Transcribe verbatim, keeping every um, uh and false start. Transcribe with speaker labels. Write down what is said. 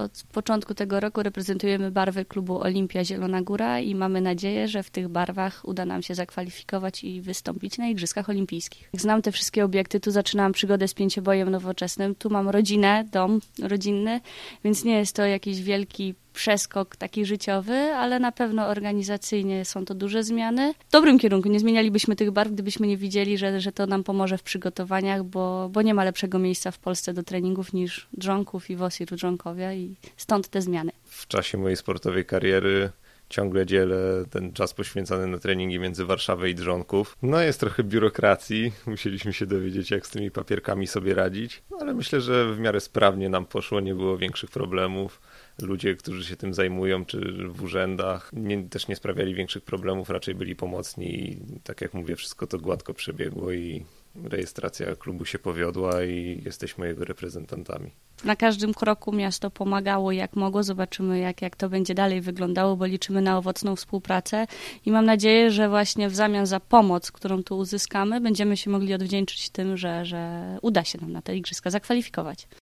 Speaker 1: od początku tego roku reprezentujemy barwy klubu Olimpia Zielona Góra i mamy nadzieję, że w tych barwach uda nam się zakwalifikować i wystąpić na Igrzyskach Olimpijskich. Znam te wszystkie obiekty, tu zaczynałam przygodę z pięciobojem nowoczesnym, tu mam rodzinę, dom rodzinny, więc nie jest to jakiś wielki przeskok taki życiowy, ale na pewno organizacyjnie są to duże zmiany. W dobrym kierunku, nie zmienialibyśmy tych barw, gdybyśmy nie widzieli, że, że to nam pomoże w przygotowaniach, bo, bo nie ma lepszego miejsca w Polsce do treningów niż Drzonków i Wosir Drzonkowie i stąd te zmiany.
Speaker 2: W czasie mojej sportowej kariery ciągle dzielę ten czas poświęcony na treningi między Warszawę i Drzonków. No jest trochę biurokracji, musieliśmy się dowiedzieć, jak z tymi papierkami sobie radzić, ale myślę, że w miarę sprawnie nam poszło, nie było większych problemów. Ludzie, którzy się tym zajmują, czy w urzędach, nie, też nie sprawiali większych problemów, raczej byli pomocni i tak jak mówię, wszystko to gładko przebiegło i rejestracja klubu się powiodła i jesteśmy jego reprezentantami.
Speaker 1: Na każdym kroku miasto pomagało jak mogło. Zobaczymy, jak, jak to będzie dalej wyglądało, bo liczymy na owocną współpracę i mam nadzieję, że właśnie w zamian za pomoc, którą tu uzyskamy, będziemy się mogli odwdzięczyć tym, że, że uda się nam na te igrzyska zakwalifikować.